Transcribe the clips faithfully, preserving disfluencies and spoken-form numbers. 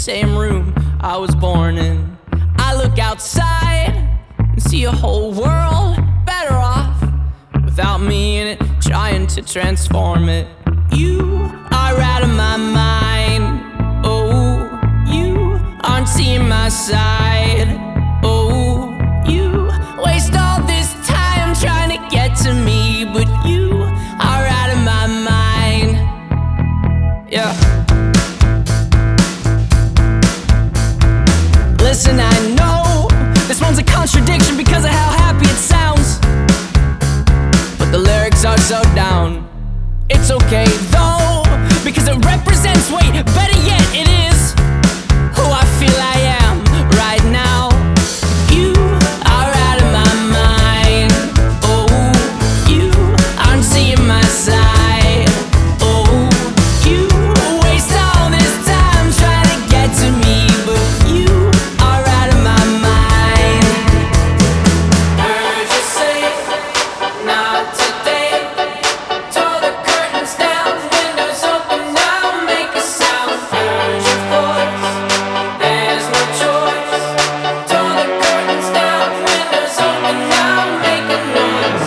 same room I was born in. I look outside and see a whole world better off without me in it, trying to transform it. You are out of my mind. Oh, you aren't seeing my side. Oh, you waste all this time trying to get to me, but you are out of my mind. Yeah. Listen, I know this one's a contradiction because of how happy it sounds, but the lyrics are so down. It's okay though, because it represents, wait, better yet, it is who I feel I am right now. You are out of my mind. Oh, you aren't seeing my side. Oh, you waste all this time trying to get to me, but you are out of my mind. Heard you say, not today. Tore the curtains down, windows open now, make a sound. Heard your voice, there's no choice. Tore the curtains down, windows open now, make a noise.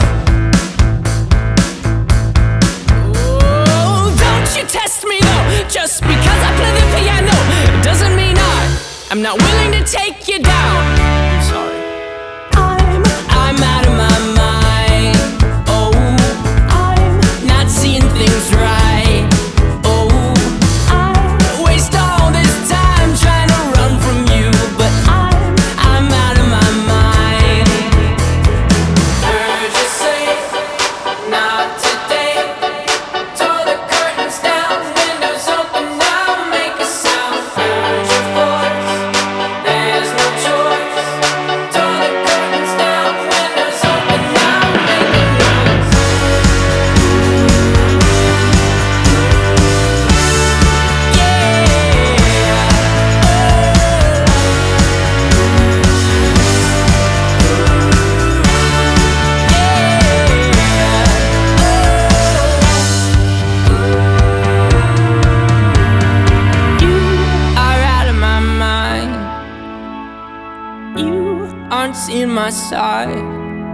Oh, don't you test me though, just because I play the piano, it doesn't mean I, I'm not willing to take you down. I'm sorry. I'm, I'm out of my mind. Oh, I'm not seeing things right. Oh, I waste all this time trying to run from you, but I'm, I'm out of my mind. Heard you say, not today. Tore the curtains down, windows open now, make a sound. Heard your voice, there's no choice. Tore the curtains down, windows open now, make a noise. You are out of my mind. You aren't seeing my side.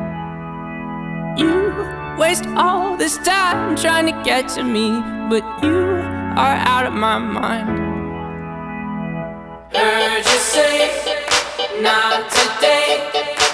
You waste all this time trying to get to me, but you are out of my mind. Heard you say, not today.